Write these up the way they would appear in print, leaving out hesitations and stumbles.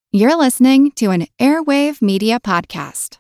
You're listening to an Airwave Media Podcast.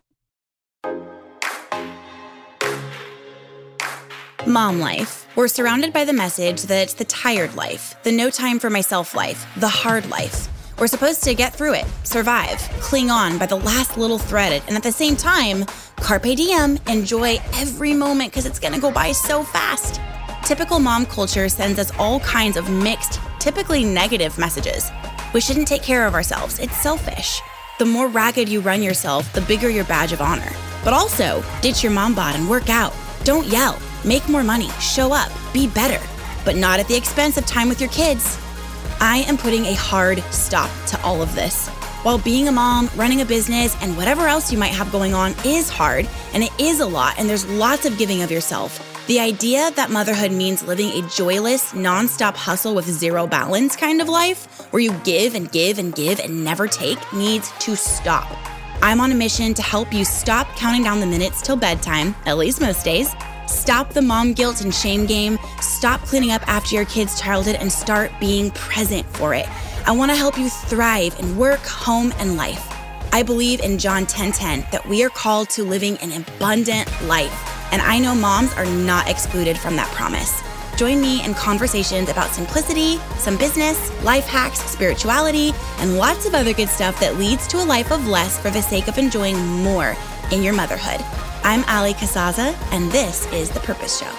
Mom life. We're surrounded by the message that it's the tired life, the no time for myself life, the hard life. We're supposed to get through it, survive, cling on by the last little thread, and at the same time, carpe diem, enjoy every moment because it's going to go by so fast. Typical mom culture sends us all kinds of mixed, typically negative messages. We shouldn't take care of ourselves. It's selfish. The more ragged you run yourself, the bigger your badge of honor. But also, ditch your mom bod and work out. Don't yell. Make more money. Show up. Be better. But not at the expense of time with your kids. I am putting a hard stop to all of this. While being a mom, running a business, and whatever else you might have going on is hard, and it is a lot, and there's lots of giving of yourself, the idea that motherhood means living a joyless, nonstop hustle with zero balance kind of life, where you give and give and give and never take, needs to stop. I'm on a mission to help you stop counting down the minutes till bedtime, at least most days, stop the mom guilt and shame game, stop cleaning up after your kid's childhood, and start being present for it. I want to help you thrive in work, home, and life. I believe in John 10:10 that we are called to living an abundant life, and I know moms are not excluded from that promise. Join me in conversations about simplicity, some business, life hacks, spirituality, and lots of other good stuff that leads to a life of less for the sake of enjoying more in your motherhood. I'm Ali Casazza, and this is The Purpose Show.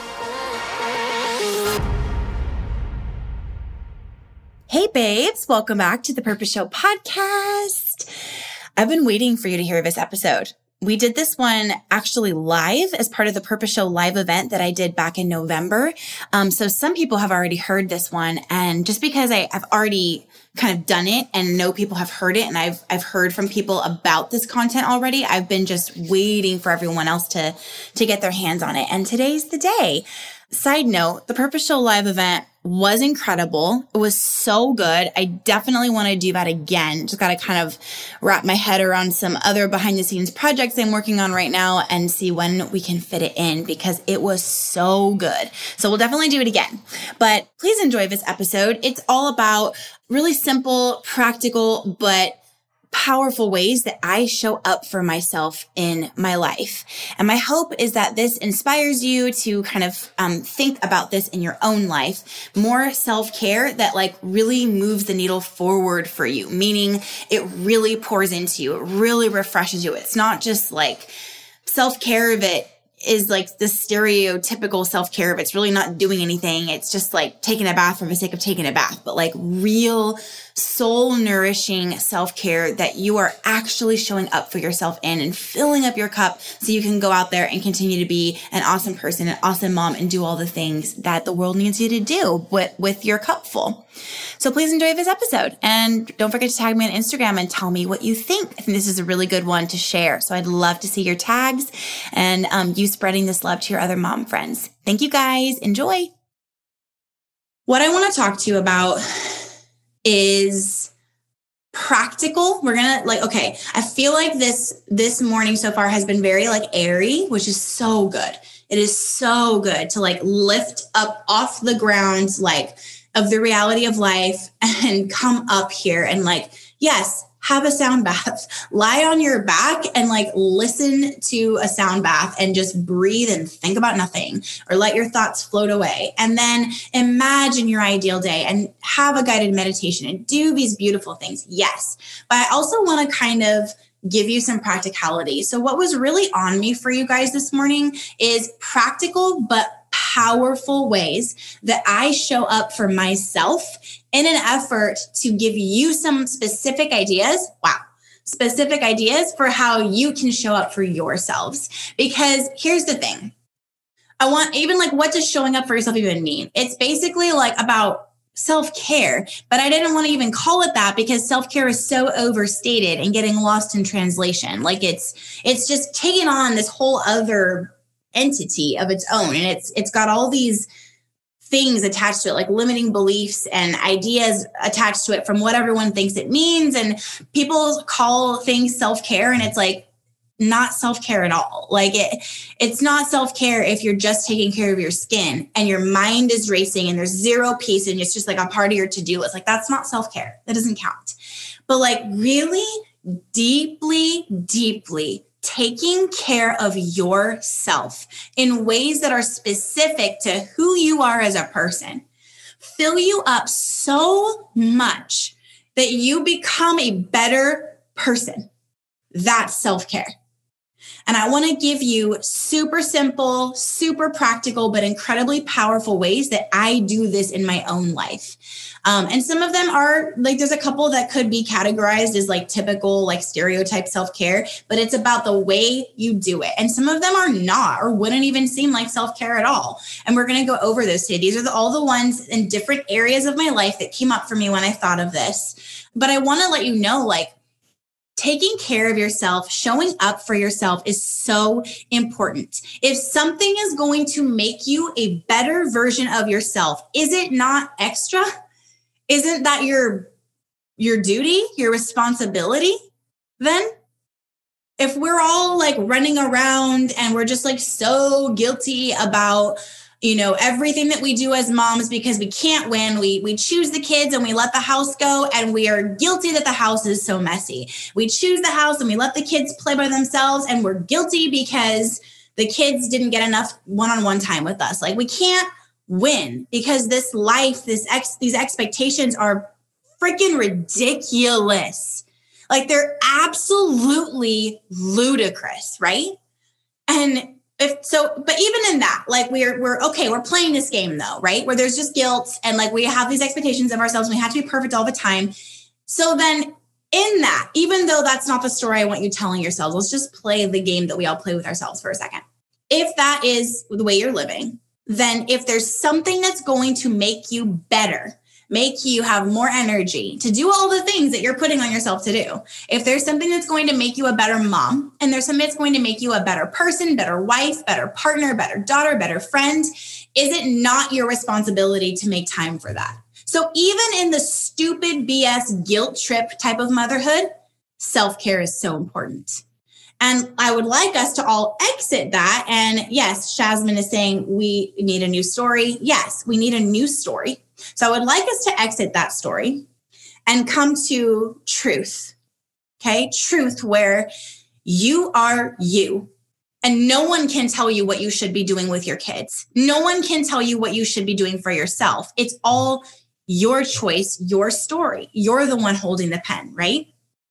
Hey babes, welcome back to The Purpose Show podcast. I've been waiting for you to hear this episode. We did this one actually live as part of the Purpose Show live event that I did back in November. So some people have already heard this one, and just because I've already kind of done it and know people have heard it, and I've heard from people about this content already, I've been just waiting for everyone else to get their hands on it. And today's the day. Side note, the Purpose Show live event was incredible. It was so good. I definitely want to do that again. Just got to kind of wrap my head around some other behind the scenes projects I'm working on right now and see when we can fit it in, because it was so good. So we'll definitely do it again. But please enjoy this episode. It's all about really simple, practical, but powerful ways that I show up for myself in my life. And my hope is that this inspires you to kind of think about this in your own life. More self-care that like really moves the needle forward for you, meaning it really pours into you. It really refreshes you. It's not just like self-care that is like the stereotypical self-care, but it's really not doing anything. It's just like taking a bath for the sake of taking a bath, but like real soul nourishing self-care that you are actually showing up for yourself in and filling up your cup so you can go out there and continue to be an awesome person, an awesome mom, and do all the things that the world needs you to do with your cup full. So please enjoy this episode, and don't forget to tag me on Instagram and tell me what you think. I think this is a really good one to share. So I'd love to see your tags and you spreading this love to your other mom friends. Thank you guys. Enjoy. What I want to talk to you about is practical. We're going to okay, I feel like this morning so far has been very airy, which is so good. It is so good to lift up off the ground, of the reality of life and come up here and yes, have a sound bath, lie on your back and listen to a sound bath and just breathe and think about nothing, or let your thoughts float away. And then imagine your ideal day and have a guided meditation and do these beautiful things. Yes. But I also want to kind of give you some practicality. So what was really on me for you guys this morning is practical, but powerful ways that I show up for myself in an effort to give you some specific ideas. Specific ideas for how you can show up for yourselves. Because here's the thing. I want even what does showing up for yourself even mean? It's basically about self-care, but I didn't want to even call it that because self-care is so overstated and getting lost in translation. It's just taking on this whole other entity of its own. And it's got all these things attached to it, like limiting beliefs and ideas attached to it from what everyone thinks it means. And people call things self-care, and it's not self-care at all. It's not self-care if you're just taking care of your skin and your mind is racing and there's zero peace and it's just a part of your to-do list. That's not self-care. That doesn't count. but like really deeply, deeply taking care of yourself in ways that are specific to who you are as a person fill you up so much that you become a better person. That's self-care. And I want to give you super simple, super practical, but incredibly powerful ways that I do this in my own life. And some of them are like, there's a couple that could be categorized as like typical, like stereotype self-care, but it's about the way you do it. And some of them are not, or wouldn't even seem like self-care at all. And we're going to go over those today. These are all the ones in different areas of my life that came up for me when I thought of this. But I want to let you know, like, taking care of yourself, showing up for yourself is so important. If something is going to make you a better version of yourself, is it not extra? Isn't that your duty, your responsibility then? If we're all like running around and we're just like so guilty about, you know, everything that we do as moms because we can't win. We choose the kids and we let the house go, and we are guilty that the house is so messy. We choose the house and we let the kids play by themselves, and we're guilty because the kids didn't get enough one-on-one time with us. Like, we can't win because this life, these expectations are freaking ridiculous. Like, they're absolutely ludicrous, right? And but even in that, like we're okay, we're playing this game though, right? Where there's just guilt and like we have these expectations of ourselves and we have to be perfect all the time. So then in that, even though that's not the story I want you telling yourselves, let's just play the game that we all play with ourselves for a second. If that is the way you're living, then if there's something that's going to make you better, make you have more energy to do all the things that you're putting on yourself to do. If there's something that's going to make you a better mom, and there's something that's going to make you a better person, better wife, better partner, better daughter, better friend, is it not your responsibility to make time for that? So even in the stupid BS guilt trip type of motherhood, self-care is so important. And I would like us to all exit that. And yes, Shazmin is saying we need a new story. Yes, we need a new story. So I would like us to exit that story and come to truth, okay? Truth where you are you, and no one can tell you what you should be doing with your kids. No one can tell you what you should be doing for yourself. It's all your choice, your story. You're the one holding the pen, right?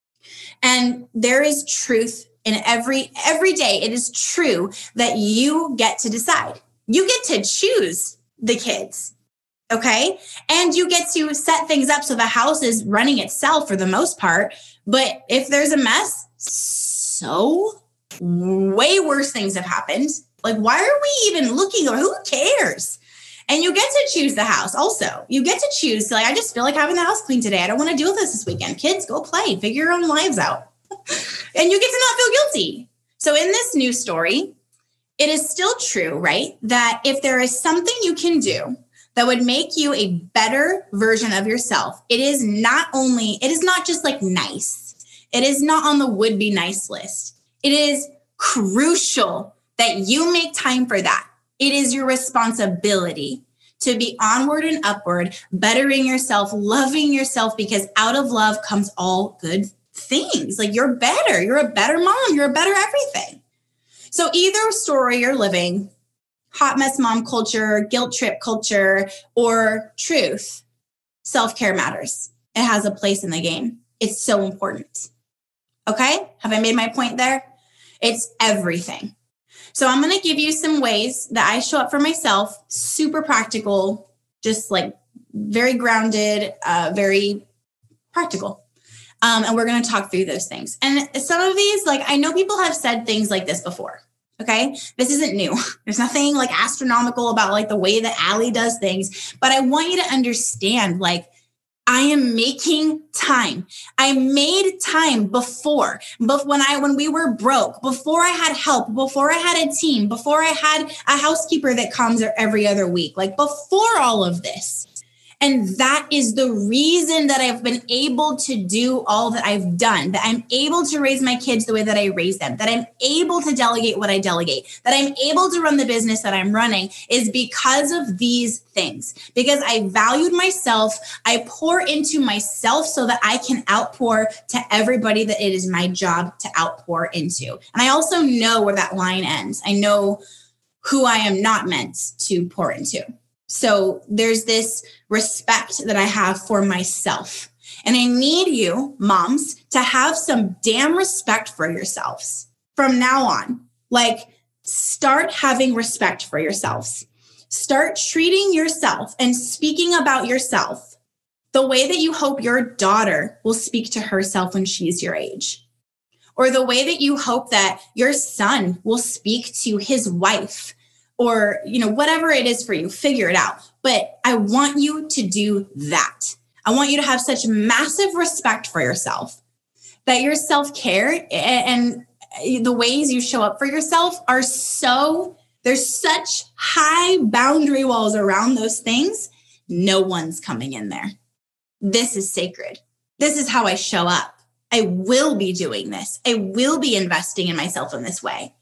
And there is truth in every day. It is true that you get to decide. You get to choose the kids. Okay. And you get to set things up so the house is running itself for the most part. But if there's a mess, so way worse things have happened. Like, why are we even looking, or who cares? And you get to choose the house also. You get to choose, like, I just feel like having the house clean today. I don't want to deal with this weekend. Kids, go play, figure your own lives out. And you get to not feel guilty. So in this new story, it is still true, right? That if there is something you can do that would make you a better version of yourself, it is not just like nice. It is not on the would be nice list. It is crucial that you make time for that. It is your responsibility to be onward and upward, bettering yourself, loving yourself, because out of love comes all good things. Like, you're better. You're a better mom. You're a better everything. So either story you're living, hot mess mom culture, guilt trip culture, or truth, self-care matters. It has a place in the game. It's so important. Okay? Have I made my point there? It's everything. So I'm going to give you some ways that I show up for myself, super practical, just like very grounded, very practical. And we're going to talk through those things. And some of these, like, I know people have said things like this before. Okay. This isn't new. There's nothing like astronomical about like the way that Allie does things, but I want you to understand, like, I am making time. I made time before, but when we were broke, before I had help, before I had a team, before I had a housekeeper that comes every other week, like before all of this. And that is the reason that I've been able to do all that I've done, that I'm able to raise my kids the way that I raise them, that I'm able to delegate what I delegate, that I'm able to run the business that I'm running, is because of these things. Because I valued myself, I pour into myself so that I can outpour to everybody that it is my job to outpour into. And I also know where that line ends. I know who I am not meant to pour into. So there's this respect that I have for myself. And I need you, moms, to have some damn respect for yourselves from now on. Like, start having respect for yourselves. Start treating yourself and speaking about yourself the way that you hope your daughter will speak to herself when she's your age. Or the way that you hope that your son will speak to his wife. Or, whatever it is for you, figure it out. But I want you to do that. I want you to have such massive respect for yourself that your self-care and the ways you show up for yourself are there's such high boundary walls around those things. No one's coming in there. This is sacred. This is how I show up. I will be doing this. I will be investing in myself in this way.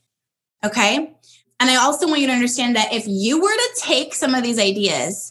Okay? And I also want you to understand that if you were to take some of these ideas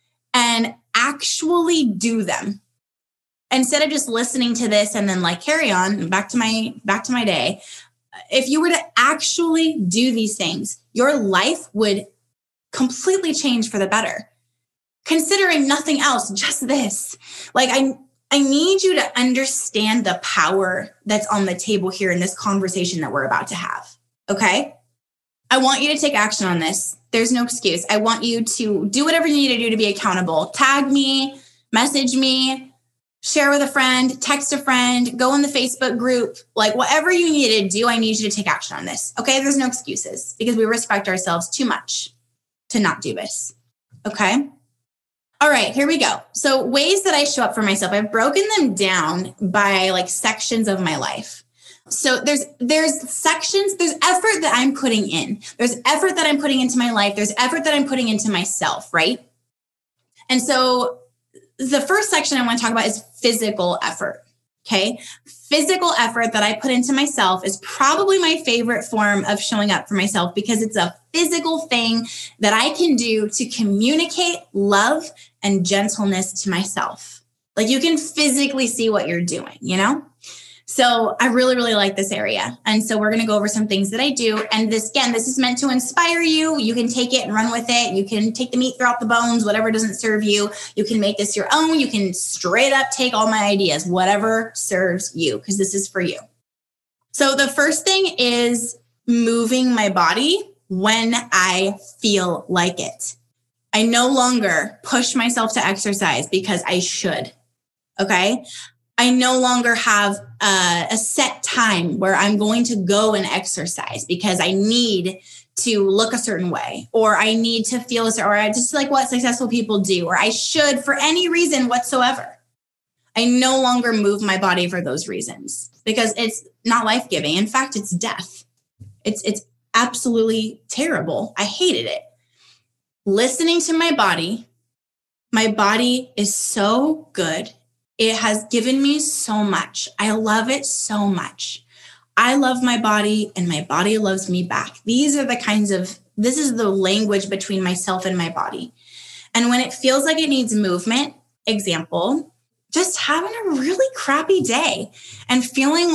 and actually do them, instead of just listening to this and then carry on back to my day, if you were to actually do these things, your life would completely change for the better. Considering nothing else, just this. I need you to understand the power that's on the table here in this conversation that we're about to have. Okay? I want you to take action on this. There's no excuse. I want you to do whatever you need to do to be accountable. Tag me, message me, share with a friend, text a friend, go in the Facebook group, whatever you need to do, I need you to take action on this. Okay? There's no excuses because we respect ourselves too much to not do this. Okay? All right, here we go. So ways that I show up for myself, I've broken them down by sections of my life. So there's sections, there's effort that I'm putting in. There's effort that I'm putting into my life. There's effort that I'm putting into myself, right? And so the first section I want to talk about is physical effort, okay? Physical effort that I put into myself is probably my favorite form of showing up for myself because it's a physical thing that I can do to communicate love and gentleness to myself. You can physically see what you're doing, So I really, really like this area. And so we're going to go over some things that I do. And this is meant to inspire you. You can take it and run with it. You can take the meat, throw out the bones, whatever doesn't serve you. You can make this your own. You can straight up take all my ideas, whatever serves you, because this is for you. So the first thing is moving my body when I feel like it. I no longer push myself to exercise because I should. Okay? I no longer have a set time where I'm going to go and exercise because I need to look a certain way, or I need to feel a certain, or I just what successful people do, or I should for any reason whatsoever. I no longer move my body for those reasons because it's not life-giving. In fact, it's death. It's absolutely terrible. I hated it. Listening to my body is so good. It has given me so much. I love it so much. I love my body and my body loves me back. This is the language between myself and my body. And when it feels like it needs movement, example, just having a really crappy day and feeling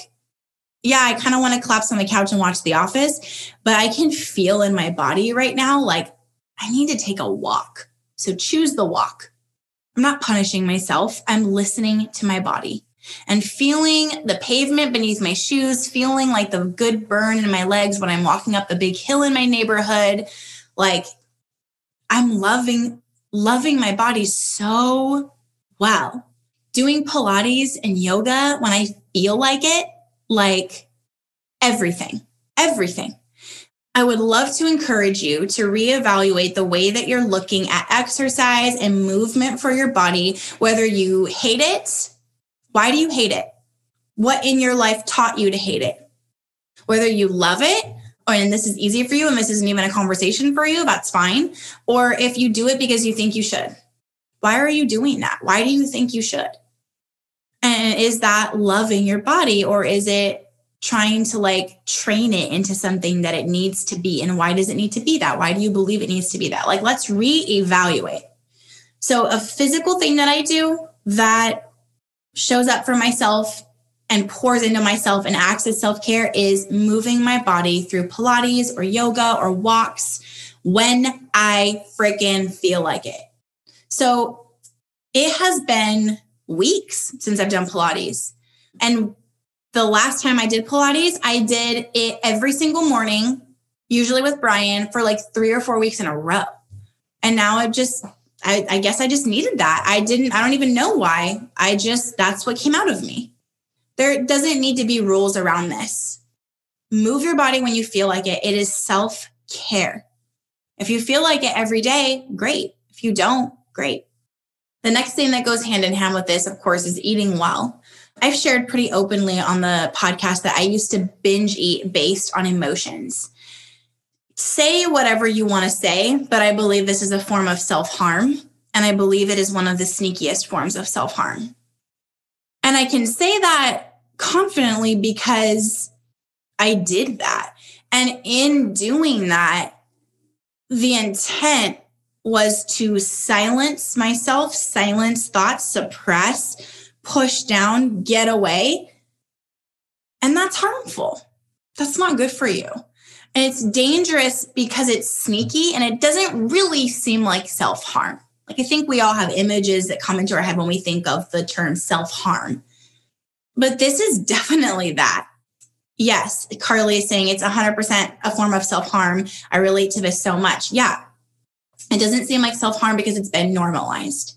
I kind of want to collapse on the couch and watch The Office, but I can feel in my body right now, I need to take a walk. So choose the walk. I'm not punishing myself. I'm listening to my body and feeling the pavement beneath my shoes, feeling the good burn in my legs when I'm walking up the big hill in my neighborhood. I'm loving my body so well. Doing Pilates and yoga when I feel like it, everything. I would love to encourage you to reevaluate the way that you're looking at exercise and movement for your body, whether you hate it. Why do you hate it? What in your life taught you to hate it? Whether you love it, and this is easy for you, and this isn't even a conversation for you, that's fine. Or if you do it because you think you should. Why are you doing that? Why do you think you should? And is that loving your body, or is it trying to like train it into something that it needs to be? And why does it need to be that? Why do you believe it needs to be that? Like, let's reevaluate. So a physical thing that I do that shows up for myself and pours into myself and acts as self-care is moving my body through Pilates or yoga or walks when I freaking feel like it. So it has been weeks since I've done Pilates. And the last time I did Pilates, I did it every single morning, usually with Brian, for like 3 or 4 weeks in a row. And now I guess I just needed that. I don't even know why. That's what came out of me. There doesn't need to be rules around this. Move your body when you feel like it. It is self-care. If you feel like it every day, great. If you don't, great. The next thing that goes hand in hand with this, of course, is eating well. I've shared pretty openly on the podcast that I used to binge eat based on emotions. Say whatever you want to say, but I believe this is a form of self-harm, and I believe it is one of the sneakiest forms of self-harm. And I can say that confidently because I did that. And in doing that, the intent was to silence myself, silence thoughts, suppress, push down, get away. And that's harmful. That's not good for you. And it's dangerous because it's sneaky and it doesn't really seem like self-harm. Like, I think we all have images that come into our head when we think of the term self-harm. But this is definitely that. Yes, Carly is saying it's 100% a form of self-harm. I relate to this so much. Yeah. It doesn't seem like self-harm because it's been normalized.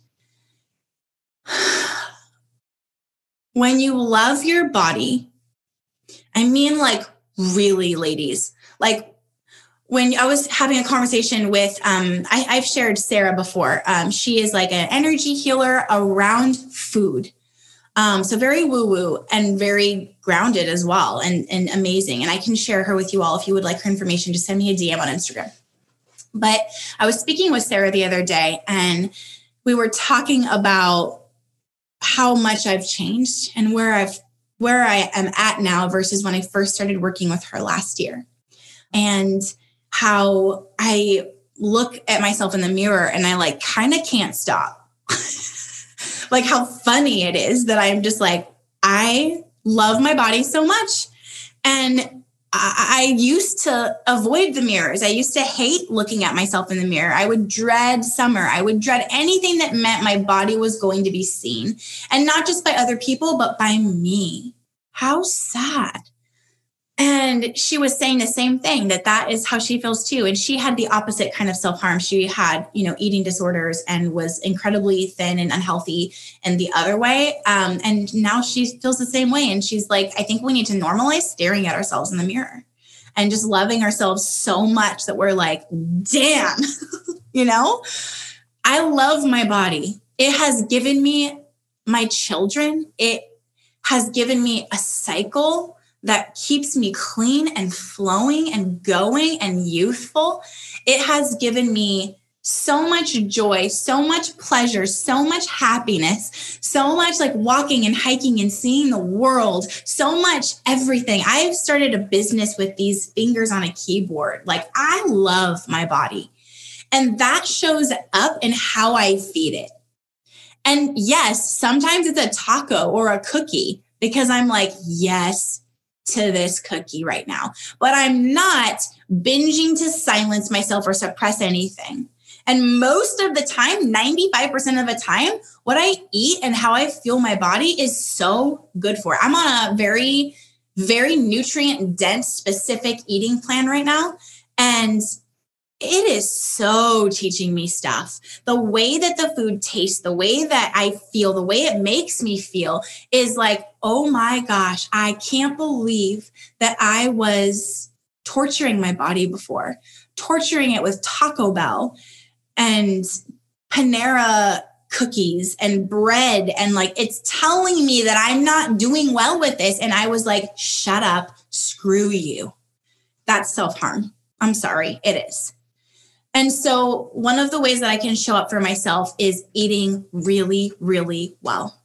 When you love your body, I mean, like, really, ladies, like when I was having a conversation with, I've shared Sarah before. She is like an energy healer around food. So very woo-woo and very grounded as well, and amazing. And I can share her with you all. If you would like her information, just send me a DM on Instagram. But I was speaking with Sarah the other day, and we were talking about how much I've changed and where I am at now versus when I first started working with her last year, and how I look at myself in the mirror and I like kind of can't stop. Like, how funny it is that I'm just like, I love my body so much. And I used to avoid the mirrors. I used to hate looking at myself in the mirror. I would dread summer. I would dread anything that meant my body was going to be seen. And not just by other people, but by me. How sad. And she was saying the same thing, that is how she feels too. And she had the opposite kind of self-harm. She had, eating disorders and was incredibly thin and unhealthy in the other way. And now she feels the same way. And she's like, I think we need to normalize staring at ourselves in the mirror and just loving ourselves so much that we're like, damn, I love my body. It has given me my children. It has given me a cycle that keeps me clean and flowing and going and youthful. It has given me so much joy, so much pleasure, so much happiness, so much like walking and hiking and seeing the world, so much everything. I've started a business with these fingers on a keyboard. Like, I love my body. And that shows up in how I feed it. And yes, sometimes it's a taco or a cookie because I'm like, yes to this cookie right now, but I'm not binging to silence myself or suppress anything. And most of the time, 95% of the time, what I eat and how I feel my body is so good for it. I'm on a very, very nutrient dense specific eating plan right now. And it is so teaching me stuff. The way that the food tastes, the way that I feel, the way it makes me feel is like, oh my gosh, I can't believe that I was torturing my body before, torturing it with Taco Bell and Panera cookies and bread. And like, it's telling me that I'm not doing well with this. And I was like, shut up, screw you. That's self-harm. I'm sorry, it is. And so one of the ways that I can show up for myself is eating really, really well.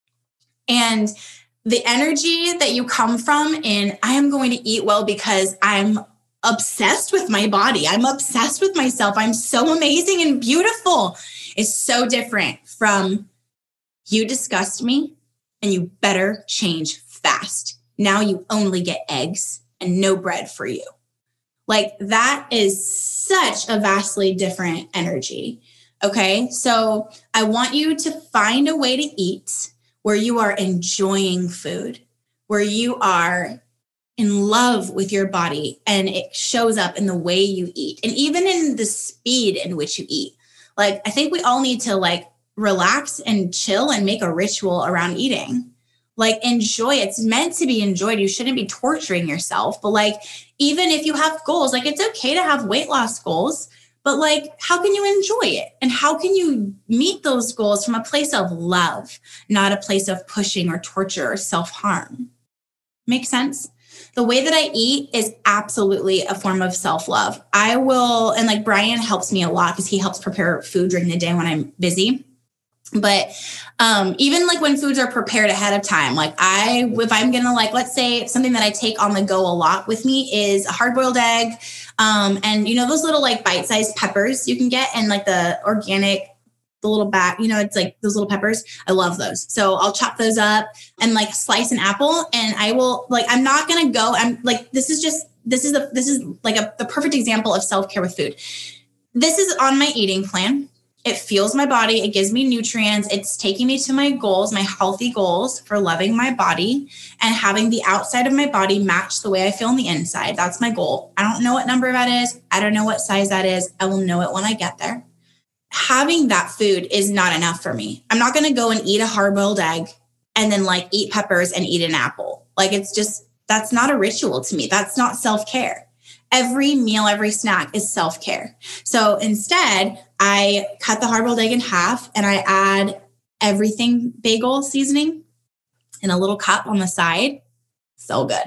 And the energy that you come from in, I am going to eat well because I'm obsessed with my body. I'm obsessed with myself. I'm so amazing and beautiful. It's so different from you disgust me and you better change fast. Now you only get eggs and no bread for you. Like that is such a vastly different energy. Okay. So I want you to find a way to eat where you are enjoying food, where you are in love with your body and it shows up in the way you eat and even in the speed in which you eat. Like, I think we all need to like relax and chill and make a ritual around eating. Like, enjoy. It's meant to be enjoyed. You shouldn't be torturing yourself. But like, even if you have goals, like it's okay to have weight loss goals, but like, how can you enjoy it? And how can you meet those goals from a place of love, not a place of pushing or torture or self-harm? Make sense? The way that I eat is absolutely a form of self-love. I will, and like Brian helps me a lot because he helps prepare food during the day when I'm busy. But even like when foods are prepared ahead of time, like if I'm going to like, let's say something that I take on the go a lot with me is a hard-boiled egg. And you know, those little like bite-sized peppers you can get and like the organic, the little bag, you know, it's like those little peppers. I love those. So I'll chop those up and like slice an apple and I will like, I'm not going to go. I'm like, this is like the perfect example of self-care with food. This is on my eating plan. It fuels my body. It gives me nutrients. It's taking me to my goals, my healthy goals for loving my body and having the outside of my body match the way I feel on the inside. That's my goal. I don't know what number that is. I don't know what size that is. I will know it when I get there. Having that food is not enough for me. I'm not going to go and eat a hard-boiled egg and then like eat peppers and eat an apple. Like it's just, that's not a ritual to me. That's not self-care. Every meal, every snack is self-care. So instead, I cut the hard-boiled egg in half and I add everything bagel seasoning in a little cup on the side. So good.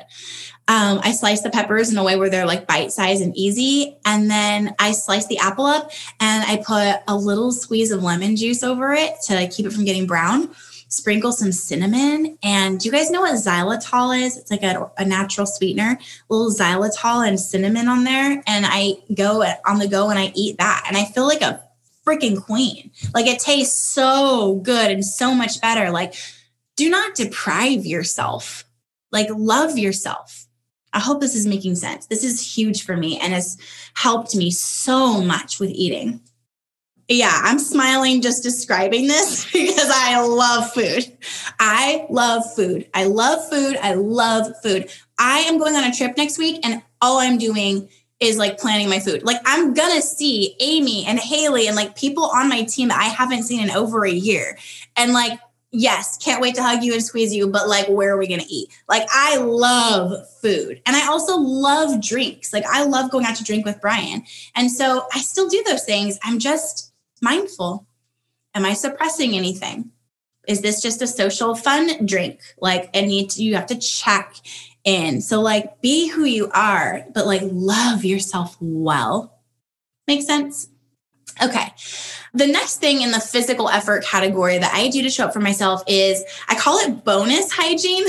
I slice the peppers in a way where they're like bite-sized and easy. And then I slice the apple up and I put a little squeeze of lemon juice over it to keep it from getting brown. Sprinkle some cinnamon. And do you guys know what xylitol is? It's like a natural sweetener, a little xylitol and cinnamon on there. And I go on the go and I eat that. And I feel like a freaking queen. Like it tastes so good and so much better. Like do not deprive yourself. Like love yourself. I hope this is making sense. This is huge for me and has helped me so much with eating. Yeah, I'm smiling just describing this because I love food. I love food. I love food. I love food. I am going on a trip next week and all I'm doing is like planning my food. Like I'm going to see Amy and Haley and like people on my team that I haven't seen in over a year. And like, yes, can't wait to hug you and squeeze you, but like, where are we going to eat? Like, I love food. And I also love drinks. Like I love going out to drink with Brian. And so I still do those things. I'm just mindful. Am I suppressing anything? Is this just a social fun drink? Like you have to check in. So like be who you are, but like love yourself well. Make sense? Okay. The next thing in the physical effort category that I do to show up for myself is I call it bonus hygiene.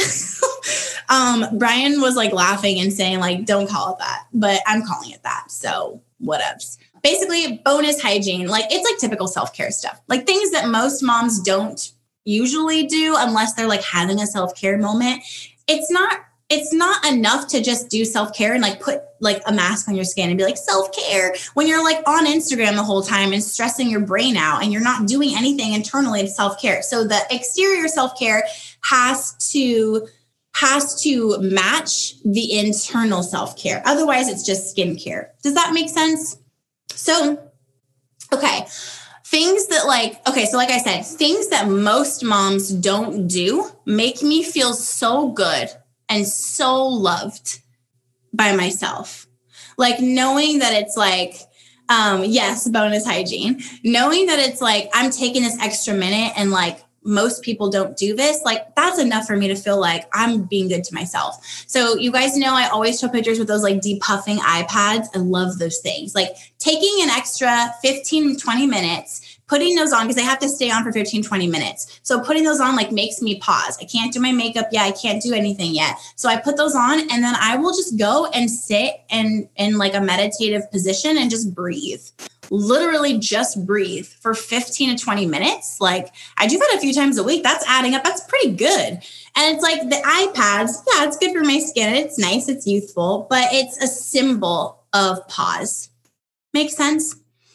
Brian was like laughing and saying like, don't call it that, but I'm calling it that. So whatevs. Basically bonus hygiene, like it's like typical self-care stuff, like things that most moms don't usually do unless they're like having a self-care moment. It's not enough to just do self-care and like put like a mask on your skin and be like self-care when you're like on Instagram the whole time and stressing your brain out and you're not doing anything internally to self-care. So the exterior self-care has to match the internal self-care. Otherwise it's just skincare. Does that make sense? So, okay. Things that so like I said, things that most moms don't do make me feel so good and so loved by myself. Like knowing that it's like, yes, bonus hygiene, knowing that it's like, I'm taking this extra minute and like most people don't do this, like that's enough for me to feel like I'm being good to myself. So you guys know I always show pictures with those like depuffing eye pads. I love those things. Like taking an extra 15, 20 minutes, putting those on, because I have to stay on for 15, 20 minutes. So putting those on like makes me pause. I can't do my makeup yet. I can't do anything yet. So I put those on and then I will just go and sit in like a meditative position and just breathe. Literally just breathe for 15 to 20 minutes. Like I do that a few times a week. That's adding up. That's pretty good. And it's like the iPads. Yeah, it's good for my skin. It's nice. It's youthful, but it's a symbol of pause. Makes sense?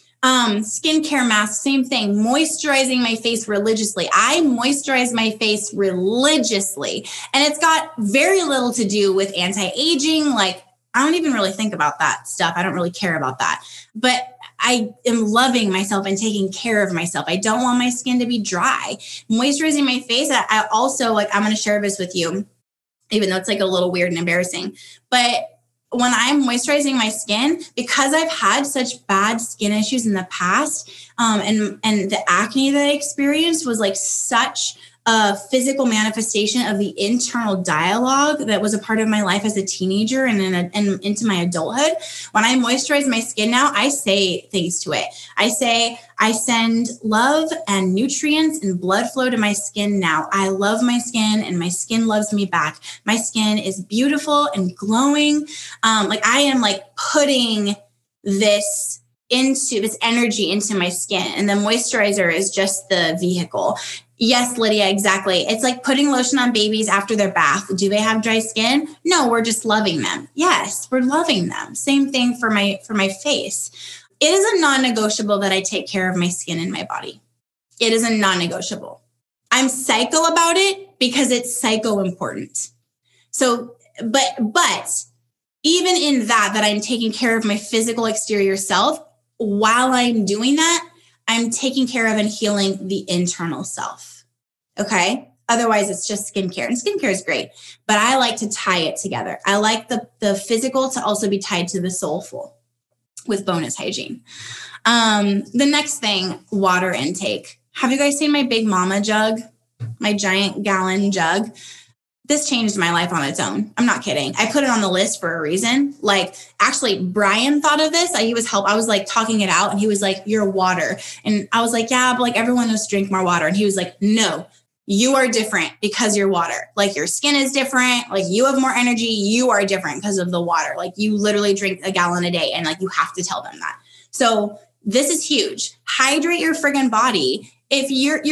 Skincare mask, same thing. Moisturizing my face religiously. I moisturize my face religiously. And it's got very little to do with anti-aging. Like I don't even really think about that stuff. I don't really care about that. But I am loving myself and taking care of myself. I don't want my skin to be dry. Moisturizing my face. I also like, I'm going to share this with you, even though it's like a little weird and embarrassing. But when I'm moisturizing my skin, because I've had such bad skin issues in the past, and the acne that I experienced was like such a physical manifestation of the internal dialogue that was a part of my life as a teenager and into my adulthood. When I moisturize my skin now, I say things to it. I say, I send love and nutrients and blood flow to my skin now. I love my skin and my skin loves me back. My skin is beautiful and glowing. Like I am like putting this energy into my skin, and the moisturizer is just the vehicle. Yes, Lydia, exactly. It's like putting lotion on babies after their bath. Do they have dry skin? No, we're just loving them. Yes, we're loving them. Same thing for my face. It is a non-negotiable that I take care of my skin and my body. It is a non-negotiable. I'm psycho about it because it's psycho important. So, but even in that I'm taking care of my physical exterior self, while I'm doing that, I'm taking care of and healing the internal self. Okay. Otherwise, it's just skincare, and skincare is great, but I like to tie it together. I like the physical to also be tied to the soulful with bonus hygiene. The next thing, water intake. Have you guys seen my big mama jug, my giant gallon jug? This changed my life on its own. I'm not kidding. I put it on the list for a reason. Like actually Brian thought of this. I was like talking it out and he was like, you're water. And I was like, yeah, but like everyone knows to drink more water. And he was like, no, you are different because you're water. Like your skin is different. Like you have more energy. You are different because of the water. Like you literally drink a gallon a day and like you have to tell them that. So this is huge. Hydrate your friggin' body. If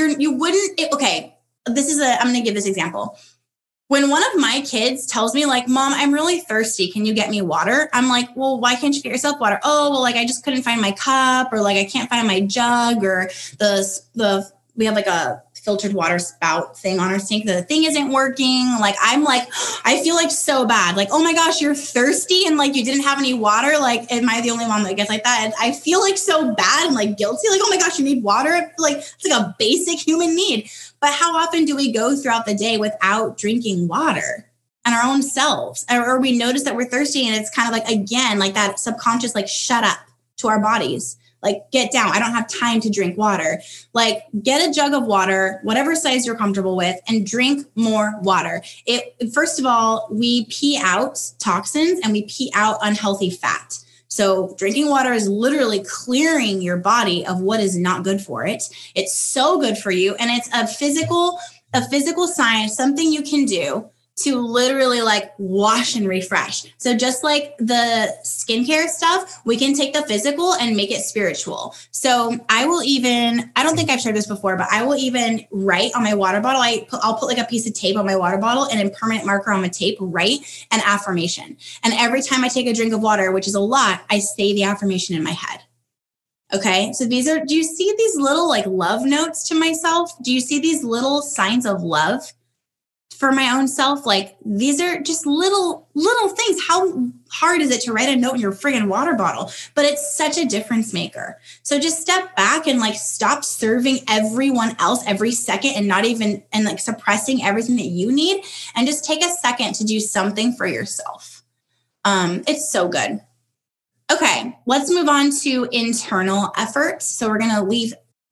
I'm going to give this example. When one of my kids tells me like, Mom, I'm really thirsty. Can you get me water? I'm like, well, why can't you get yourself water? Oh, well, like I just couldn't find my cup, or like I can't find my jug, or we have like a filtered water spout thing on our sink. The thing isn't working. Like, I'm like, I feel like so bad. Like, oh my gosh, you're thirsty and like you didn't have any water. Like, am I the only one that gets like that? And I feel like so bad and like guilty. Like, oh my gosh, you need water. Like it's like a basic human need. But how often do we go throughout the day without drinking water and our own selves? Or we notice that we're thirsty and it's kind of like, again, like that subconscious, like shut up to our bodies. Like get down. I don't have time to drink water. Like get a jug of water, whatever size you're comfortable with, and drink more water. First of all, we pee out toxins and we pee out unhealthy fat. So drinking water is literally clearing your body of what is not good for it. It's so good for you. And it's a physical science, something you can do to literally like wash and refresh. So just like the skincare stuff, we can take the physical and make it spiritual. So I don't think I've shared this before, but I will even write on my water bottle. I'll put like a piece of tape on my water bottle and in permanent marker on my tape, write an affirmation. And every time I take a drink of water, which is a lot, I say the affirmation in my head. Okay. So do you see these little like love notes to myself? Do you see these little signs of love for my own self? Like these are just little things. How hard is it to write a note in your friggin' water bottle? But it's such a difference maker. So just step back and like stop serving everyone else every second and like suppressing everything that you need, and just take a second to do something for yourself. It's so good. Okay, let's move on to internal efforts. So we're going to leave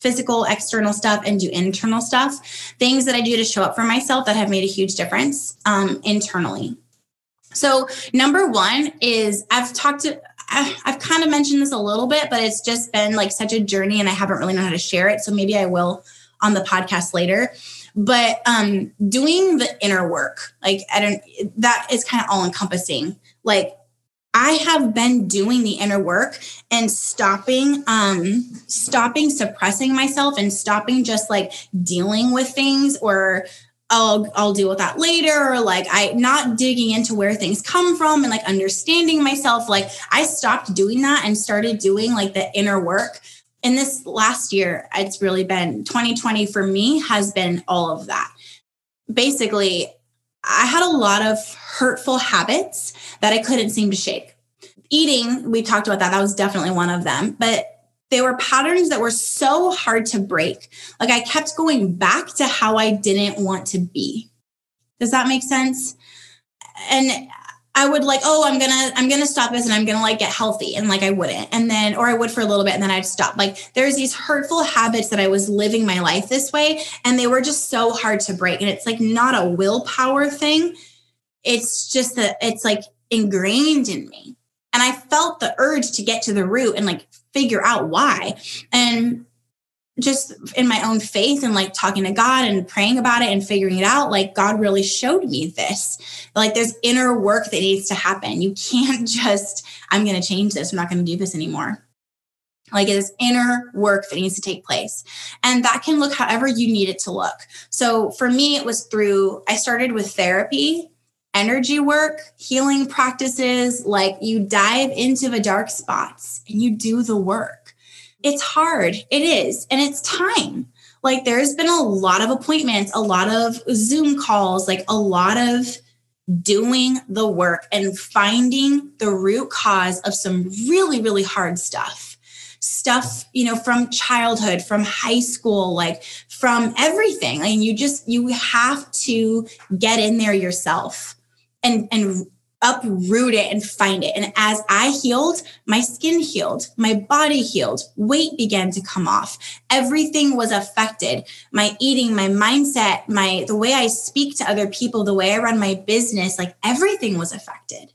physical, external stuff and do internal stuff, things that I do to show up for myself that have made a huge difference internally. So number one is I've kind of mentioned this a little bit, but it's just been like such a journey and I haven't really known how to share it. So maybe I will on the podcast later. But doing the inner work, like that is kind of all encompassing. Like I have been doing the inner work and stopping suppressing myself and stopping just like dealing with things or I'll deal with that later, or like not digging into where things come from and like understanding myself. Like I stopped doing that and started doing like the inner work. And this last year, it's really been 2020 for me has been all of that. Basically, I had a lot of hurtful habits that I couldn't seem to shake. Eating, we talked about that. That was definitely one of them. But they were patterns that were so hard to break. Like I kept going back to how I didn't want to be. Does that make sense? And I would like, I'm going to stop this and I'm going to like get healthy. And like, I wouldn't. And then, or I would for a little bit and then I'd stop. Like there's these hurtful habits that I was living my life this way. And they were just so hard to break. And it's like not a willpower thing. It's just that it's like ingrained in me. And I felt the urge to get to the root and like figure out why. And just in my own faith and like talking to God and praying about it and figuring it out, like God really showed me this. Like there's inner work that needs to happen. You can't just, I'm going to change this. I'm not going to do this anymore. Like it is inner work that needs to take place. And that can look however you need it to look. So for me, it was I started with therapy, energy work, healing practices. Like you dive into the dark spots and you do the work. It's hard. It is. And it's time. Like there's been a lot of appointments, a lot of Zoom calls, like a lot of doing the work and finding the root cause of some really, really hard stuff, from childhood, from high school, like from everything. I mean, you have to get in there yourself and uproot it and find it. And as I healed, my skin healed, my body healed, weight began to come off. Everything was affected. My eating, my mindset, the way I speak to other people, the way I run my business, like everything was affected.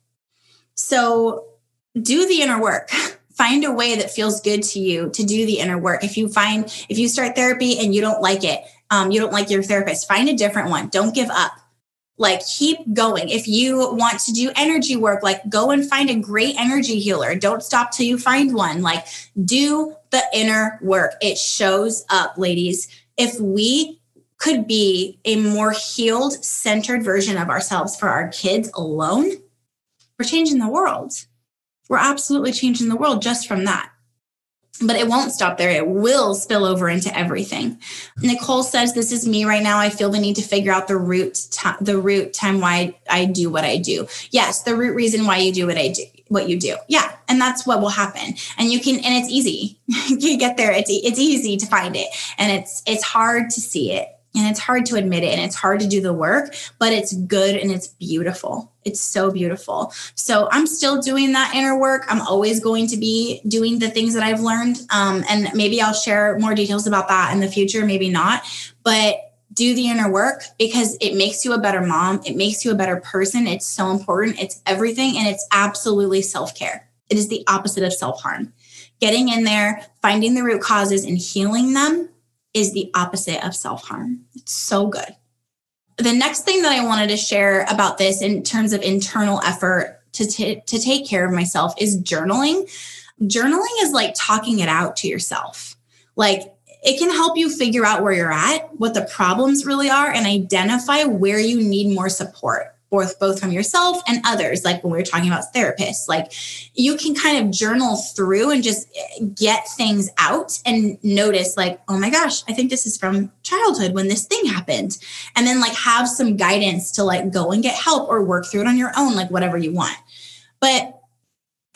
So do the inner work. Find a way that feels good to you to do the inner work. If you start therapy and you don't like it, you don't like your therapist, find a different one. Don't give up. Like keep going. If you want to do energy work, like go and find a great energy healer. Don't stop till you find one. Like do the inner work. It shows up, ladies. If we could be a more healed, centered version of ourselves for our kids alone, we're changing the world. We're absolutely changing the world just from that. But it won't stop there. It will spill over into everything. Nicole says, this is me right now. I feel the need to figure out the root time why I do what I do. Yes, the root reason why you do what you do. Yeah. And that's what will happen. And it's easy. You get there. It's easy to find it. And it's hard to see it. And it's hard to admit it and it's hard to do the work, but it's good and it's beautiful. It's so beautiful. So I'm still doing that inner work. I'm always going to be doing the things that I've learned. And maybe I'll share more details about that in the future, maybe not, but do the inner work because it makes you a better mom. It makes you a better person. It's so important. It's everything. And it's absolutely self-care. It is the opposite of self-harm. Getting in there, finding the root causes and healing them is the opposite of self-harm. It's so good. The next thing that I wanted to share about this in terms of internal effort to take care of myself is journaling. Journaling is like talking it out to yourself. Like it can help you figure out where you're at, what the problems really are, and identify where you need more support, both from yourself and others. Like when we were talking about therapists, like you can kind of journal through and just get things out and notice like, oh my gosh, I think this is from childhood when this thing happened. And then like have some guidance to like go and get help or work through it on your own, like whatever you want. But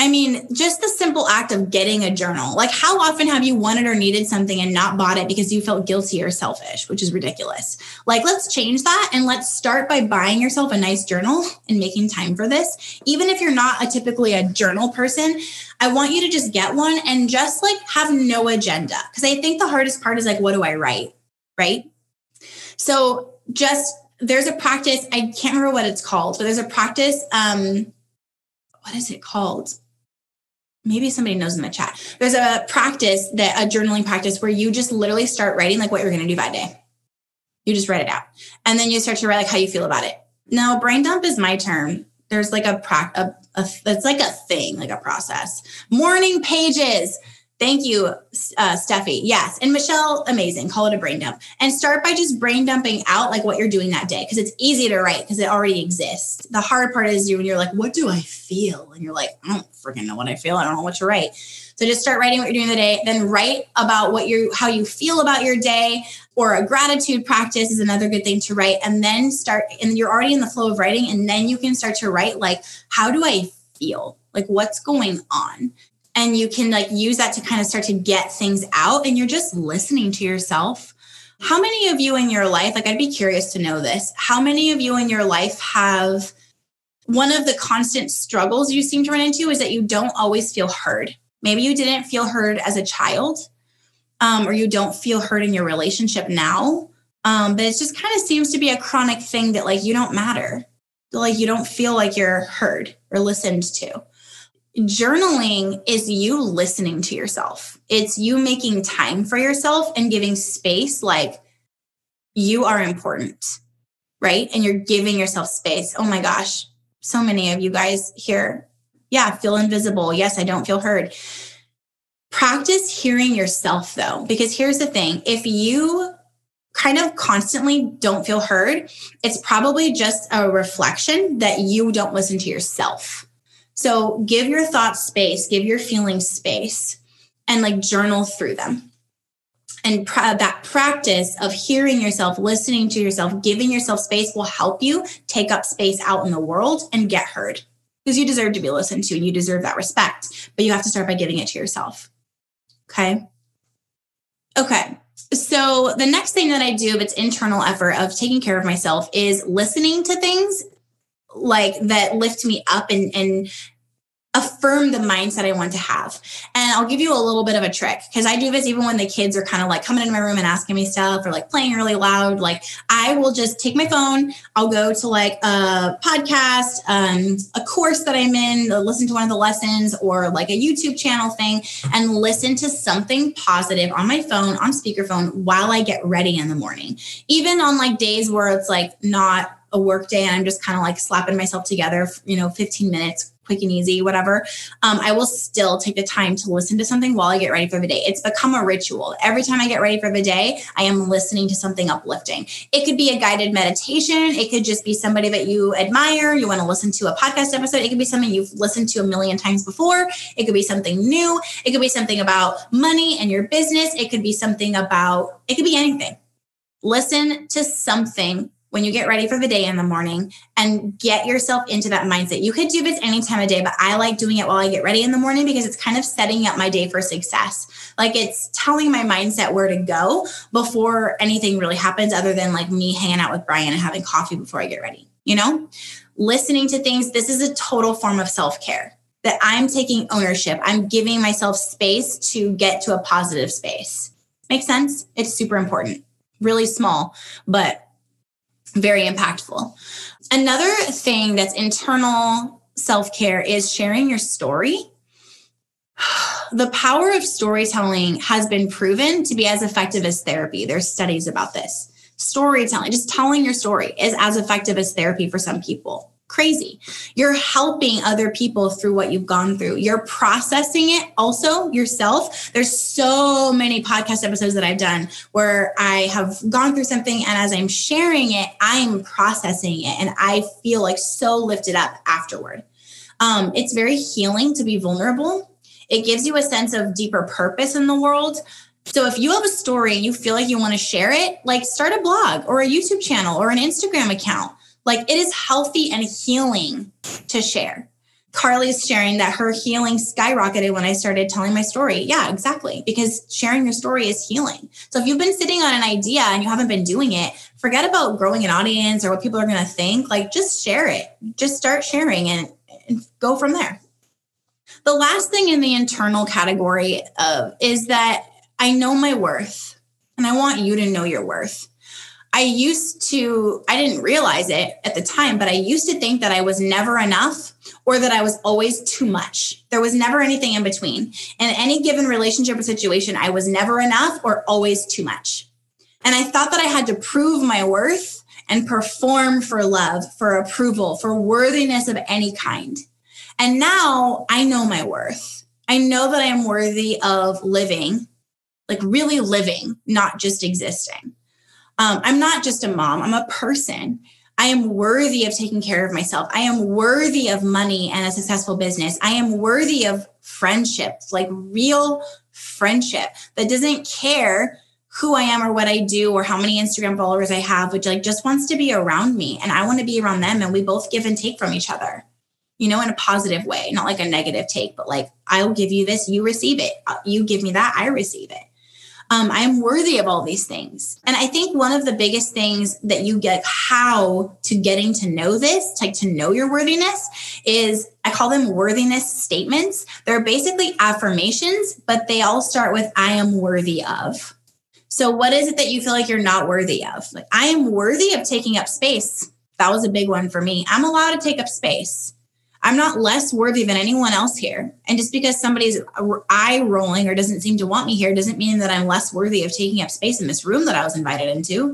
I mean, just the simple act of getting a journal. Like, how often have you wanted or needed something and not bought it because you felt guilty or selfish, which is ridiculous. Like, let's change that. And let's start by buying yourself a nice journal and making time for this. Even if you're not typically a journal person, I want you to just get one and just like have no agenda. Because I think the hardest part is like, what do I write? Right? So there's a practice. I can't remember what it's called, but there's a practice. What is it called? Maybe somebody knows in the chat. There's a journaling practice where you just literally start writing like what you're going to do that day. You just write it out. And then you start to write like how you feel about it. Now, brain dump is my term. There's like it's like a thing, like a process. Morning pages. Thank you, Steffi. Yes. And Michelle, amazing. Call it a brain dump. And start by just brain dumping out like what you're doing that day. Because it's easy to write because it already exists. The hard part is when you're like, what do I feel? And you're like, I don't freaking know what I feel. I don't know what to write. So just start writing what you're doing the day. Then write about how you feel about your day. Or a gratitude practice is another good thing to write. And then and you're already in the flow of writing. And then you can start to write like, how do I feel? Like, what's going on? And you can like use that to kind of start to get things out, and you're just listening to yourself. How many of you in your life, like I'd be curious to know this, how many of you in your life have one of the constant struggles you seem to run into is that you don't always feel heard? Maybe you didn't feel heard as a child, or you don't feel heard in your relationship now. But it just kind of seems to be a chronic thing that like you don't matter. Like you don't feel like you're heard or listened to. Journaling is you listening to yourself. It's you making time for yourself and giving space, like you are important, right? And you're giving yourself space. Oh my gosh, so many of you guys here. Yeah, feel invisible. Yes, I don't feel heard. Practice hearing yourself though, because here's the thing. If you kind of constantly don't feel heard, it's probably just a reflection that you don't listen to yourself. So give your thoughts space, give your feelings space, and like journal through them. And that practice of hearing yourself, listening to yourself, giving yourself space will help you take up space out in the world and get heard, because you deserve to be listened to and you deserve that respect, but you have to start by giving it to yourself. Okay. So the next thing that I do, if it's internal effort of taking care of myself, is listening to things like that lift me up and affirm the mindset I want to have. And I'll give you a little bit of a trick, because I do this even when the kids are kind of like coming into my room and asking me stuff or like playing really loud. Like I will just take my phone. I'll go to like a podcast, a course that I'm in, listen to one of the lessons, or like a YouTube channel thing, and listen to something positive on my phone, on speakerphone, while I get ready in the morning. Even on like days where it's like not a work day and I'm just kind of like slapping myself together, 15 minutes, quick and easy, whatever. I will still take the time to listen to something while I get ready for the day. It's become a ritual. Every time I get ready for the day, I am listening to something uplifting. It could be a guided meditation. It could just be somebody that you admire. You want to listen to a podcast episode. It could be something you've listened to a million times before. It could be something new. It could be something about money and your business. It could be anything. Listen to something when you get ready for the day in the morning and get yourself into that mindset. You could do this any time of day, but I like doing it while I get ready in the morning because it's kind of setting up my day for success. Like it's telling my mindset where to go before anything really happens, other than like me hanging out with Brian and having coffee before I get ready. Listening to things. This is a total form of self-care that I'm taking ownership. I'm giving myself space to get to a positive space. Make sense? It's super important. Really small, but very impactful. Another thing that's internal self-care is sharing your story. The power of storytelling has been proven to be as effective as therapy. There's studies about this. Storytelling, just telling your story, is as effective as therapy for some people. Crazy. You're helping other people through what you've gone through. You're processing it also yourself. There's so many podcast episodes that I've done where I have gone through something, and as I'm sharing it, I'm processing it, and I feel like so lifted up afterward. It's very healing to be vulnerable. It gives you a sense of deeper purpose in the world. So if you have a story and you feel like you want to share it, like start a blog or a YouTube channel or an Instagram account. Like it is healthy and healing to share. Carly's sharing that her healing skyrocketed when I started telling my story. Yeah, exactly. Because sharing your story is healing. So if you've been sitting on an idea and you haven't been doing it, forget about growing an audience or what people are going to think. Like, just share it. Just start sharing and go from there. The last thing in the internal category is that I know my worth, and I want you to know your worth. I didn't realize it at the time, but I used to think that I was never enough or that I was always too much. There was never anything in between. In any given relationship or situation, I was never enough or always too much. And I thought that I had to prove my worth and perform for love, for approval, for worthiness of any kind. And now I know my worth. I know that I am worthy of living, like really living, not just existing. I'm not just a mom, I'm a person. I am worthy of taking care of myself. I am worthy of money and a successful business. I am worthy of friendships, like real friendship that doesn't care who I am or what I do or how many Instagram followers I have, which like just wants to be around me. And I want to be around them. And we both give and take from each other, you know, in a positive way, not like a negative take, but like, I'll give you this, you receive it. You give me that, I receive it. I am worthy of all these things. And I think one of the biggest things that you get how to getting to know this, like to know your worthiness, is I call them worthiness statements. They're basically affirmations, but they all start with I am worthy of. So what is it that you feel like you're not worthy of? Like, I am worthy of taking up space. That was a big one for me. I'm allowed to take up space. I'm not less worthy than anyone else here. And just because somebody's eye rolling or doesn't seem to want me here doesn't mean that I'm less worthy of taking up space in this room that I was invited into.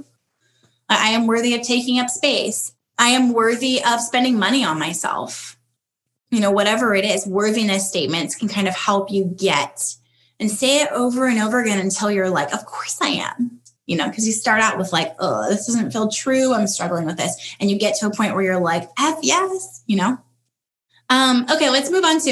I am worthy of taking up space. I am worthy of spending money on myself. You know, whatever it is, worthiness statements can kind of help you get and say it over and over again until you're like, of course I am. You know, because you start out with like, oh, this doesn't feel true. I'm struggling with this. And you get to a point where you're like, F yes, you know. Okay, let's move on to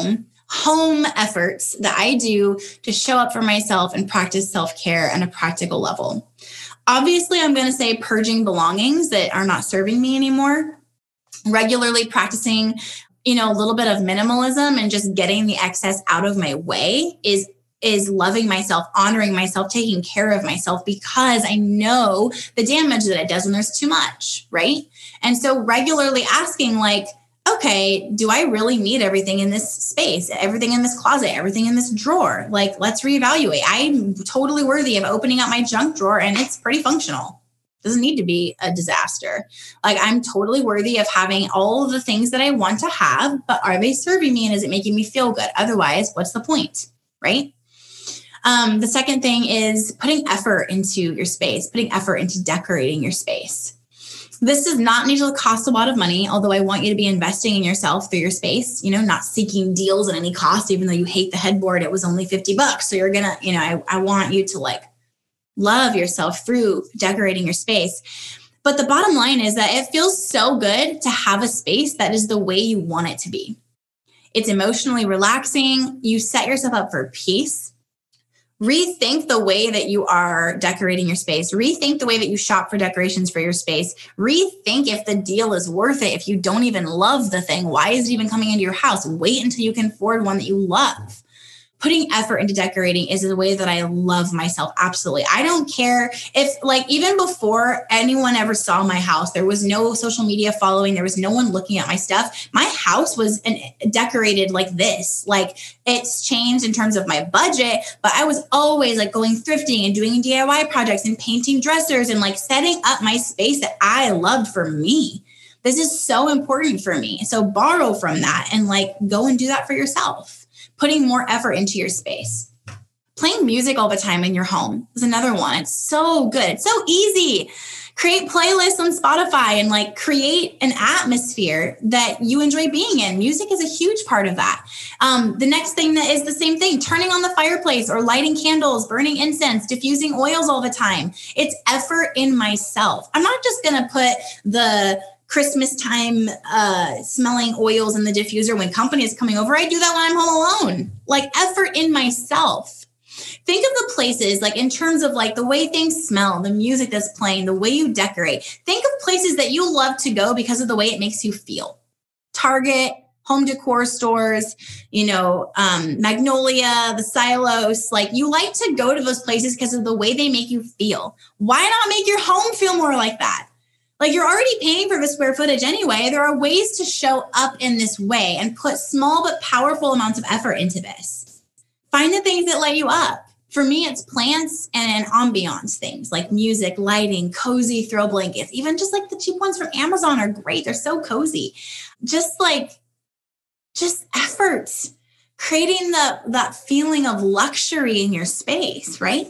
home efforts that I do to show up for myself and practice self-care on a practical level. Obviously, I'm going to say purging belongings that are not serving me anymore, regularly practicing, you know, a little bit of minimalism and just getting the excess out of my way is loving myself, honoring myself, taking care of myself, because I know the damage that it does when there's too much, right? And so regularly asking like, okay, do I really need everything in this space, everything in this closet, everything in this drawer? Like, let's reevaluate. I'm totally worthy of opening up my junk drawer and it's pretty functional. Doesn't need to be a disaster. Like, I'm totally worthy of having all of the things that I want to have, but are they serving me and is it making me feel good? Otherwise, what's the point, right? The second thing is putting effort into your space, putting effort into decorating your space. This does not need to cost a lot of money, although I want you to be investing in yourself through your space, you know, not seeking deals at any cost, even though you hate the headboard, it was only $50. So you're going to, you know, I want you to like love yourself through decorating your space. But the bottom line is that it feels so good to have a space that is the way you want it to be. It's emotionally relaxing. You set yourself up for peace. Rethink the way that you are decorating your space. Rethink the way that you shop for decorations for your space. Rethink if the deal is worth it. If you don't even love the thing, why is it even coming into your house? Wait until you can afford one that you love. Putting effort into decorating is the way that I love myself. Absolutely. I don't care if, like, even before anyone ever saw my house, there was no social media following. There was no one looking at my stuff. My house was decorated like this. Like, it's changed in terms of my budget, but I was always like going thrifting and doing DIY projects and painting dressers and like setting up my space that I loved for me. This is so important for me. So borrow from that and like go and do that for yourself. Putting more effort into your space. Playing music all the time in your home is another one. It's so good. It's so easy. Create playlists on Spotify and like create an atmosphere that you enjoy being in. Music is a huge part of that. The next thing that is the same thing, turning on the fireplace or lighting candles, burning incense, diffusing oils all the time. It's effort in myself. I'm not just going to put the Christmas time smelling oils in the diffuser when company is coming over. I do that when I'm home alone. Like, effort in myself. Think of the places, like in terms of like the way things smell, the music that's playing, the way you decorate. Think of places that you love to go because of the way it makes you feel. Target, home decor stores, Magnolia, the Silos. Like, you like to go to those places because of the way they make you feel. Why not make your home feel more like that? Like, you're already paying for the square footage anyway. There are ways to show up in this way and put small but powerful amounts of effort into this. Find the things that light you up. For me, it's plants and ambiance things like music, lighting, cozy throw blankets. Even just like the cheap ones from Amazon are great. They're so cozy. Just effort, creating that feeling of luxury in your space, right?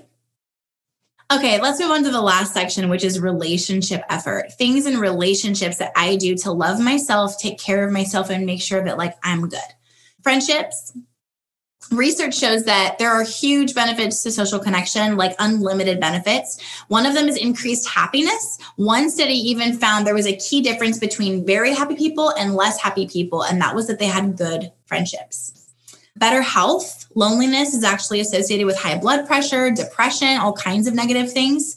Okay, let's move on to the last section, which is relationship effort. Things in relationships that I do to love myself, take care of myself, and make sure that like I'm good. Friendships. Research shows that there are huge benefits to social connection, like unlimited benefits. One of them is increased happiness. One study even found there was a key difference between very happy people and less happy people, and that was that they had good friendships. Better health. Loneliness is actually associated with high blood pressure, depression, all kinds of negative things.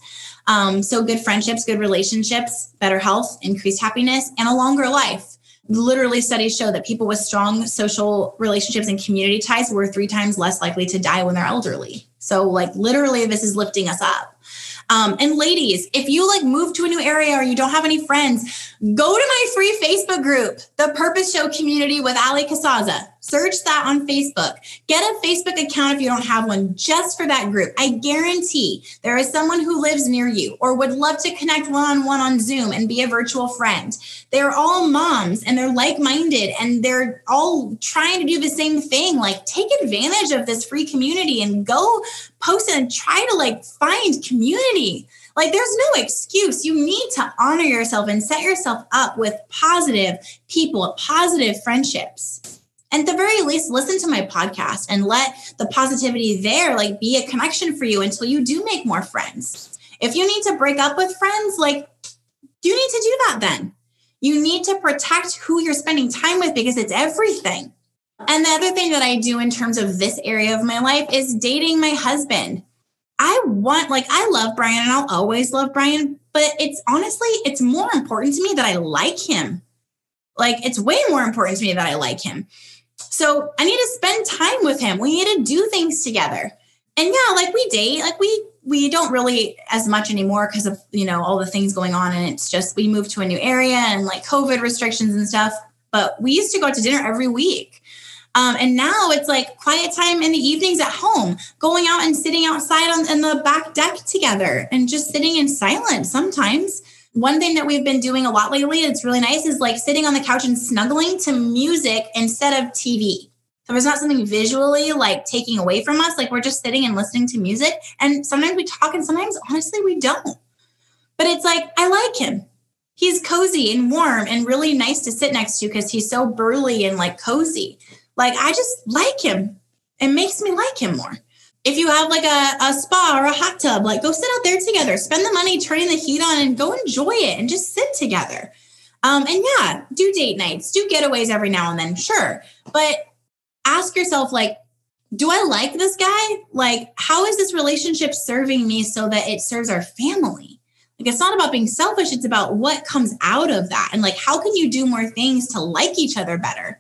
So good friendships, good relationships, better health, increased happiness, and a longer life. Literally, studies show that people with strong social relationships and community ties were 3 times less likely to die when they're elderly. So like literally this is lifting us up. And ladies, if you like move to a new area or you don't have any friends, go to my free Facebook group, The Purpose Show Community with Ali Casaza. Search that on Facebook. Get a Facebook account if you don't have one, just for that group. I guarantee there is someone who lives near you or would love to connect one-on-one on Zoom and be a virtual friend. They're all moms and they're like-minded and they're all trying to do the same thing. Like, take advantage of this free community and go post it and try to like find community. Like, there's no excuse. You need to honor yourself and set yourself up with positive people, positive friendships. And at the very least, listen to my podcast and let the positivity there like be a connection for you until you do make more friends. If you need to break up with friends, like, you need to do that then. You need to protect who you're spending time with because it's everything. And the other thing that I do in terms of this area of my life is dating my husband. I love Brian and I'll always love Brian, but it's more important to me that I like him. Like, it's way more important to me that I like him. So I need to spend time with him. We need to do things together. And yeah, like we date, like we don't really as much anymore because of, all the things going on. And it's just, we moved to a new area and like COVID restrictions and stuff, but we used to go out to dinner every week. And now it's like quiet time in the evenings at home, going out and sitting outside in the back deck together and just sitting in silence sometimes. One thing that we've been doing a lot lately that's really nice is like sitting on the couch and snuggling to music instead of TV. So there's not something visually like taking away from us. Like, we're just sitting and listening to music. And sometimes we talk and sometimes honestly we don't. But it's like, I like him. He's cozy and warm and really nice to sit next to because he's so burly and like cozy. Like, I just like him. It makes me like him more. If you have like a spa or a hot tub, like go sit out there together, spend the money turning the heat on and go enjoy it and just sit together. And yeah, do date nights, do getaways every now and then, sure. But ask yourself, like, do I like this guy? Like, how is this relationship serving me so that it serves our family? Like, it's not about being selfish. It's about what comes out of that. And like, how can you do more things to like each other better?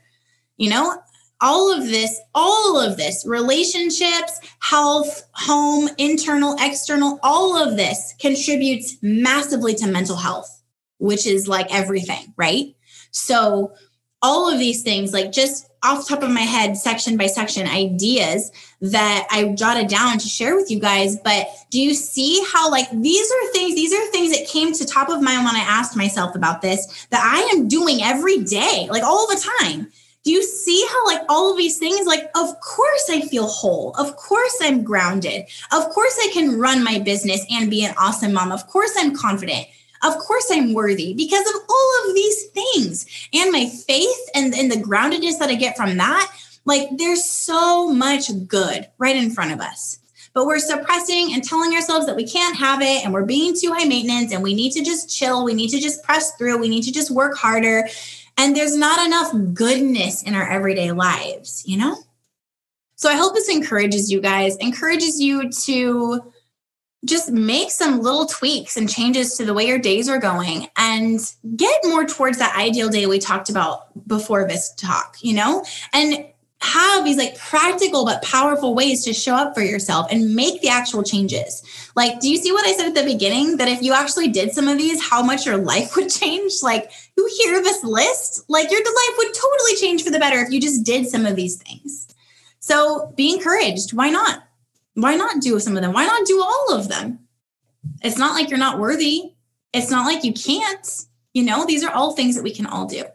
All of this, relationships, health, home, internal, external, all of this contributes massively to mental health, which is like everything, right? So all of these things, like just off the top of my head, section by section ideas that I jotted down to share with you guys. But do you see how like these are things that came to top of mind when I asked myself about this, that I am doing every day, like all the time. Do you see how like all of these things, like, of course I feel whole. Of course I'm grounded. Of course I can run my business and be an awesome mom. Of course I'm confident. Of course I'm worthy because of all of these things and my faith and the groundedness that I get from that. Like, there's so much good right in front of us, but we're suppressing and telling ourselves that we can't have it. And we're being too high maintenance and we need to just chill. We need to just press through. We need to just work harder. And there's not enough goodness in our everyday lives, So I hope this encourages you guys, encourages you to just make some little tweaks and changes to the way your days are going and get more towards that ideal day we talked about before this talk, and have these like practical but powerful ways to show up for yourself and make the actual changes. Like, do you see what I said at the beginning? That if you actually did some of these, how much your life would change? Like, you hear this list, like your life would totally change for the better if you just did some of these things. So be encouraged. Why not? Why not do some of them? Why not do all of them? It's not like you're not worthy. It's not like you can't. These are all things that we can all do.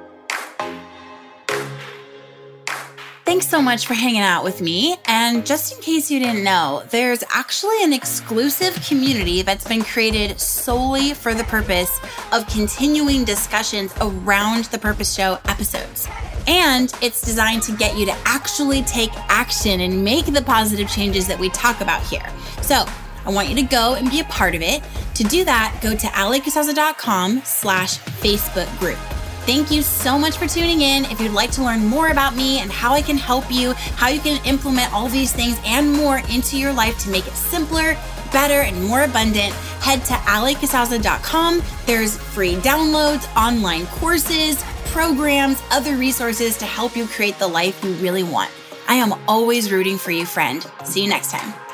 Thanks so much for hanging out with me. And just in case you didn't know, there's actually an exclusive community that's been created solely for the purpose of continuing discussions around the Purpose Show episodes. And it's designed to get you to actually take action and make the positive changes that we talk about here. So I want you to go and be a part of it. To do that, go to alliecasazza.com/Facebook group. Thank you so much for tuning in. If you'd like to learn more about me and how I can help you, how you can implement all these things and more into your life to make it simpler, better, and more abundant, head to alliecasazza.com. There's free downloads, online courses, programs, other resources to help you create the life you really want. I am always rooting for you, friend. See you next time.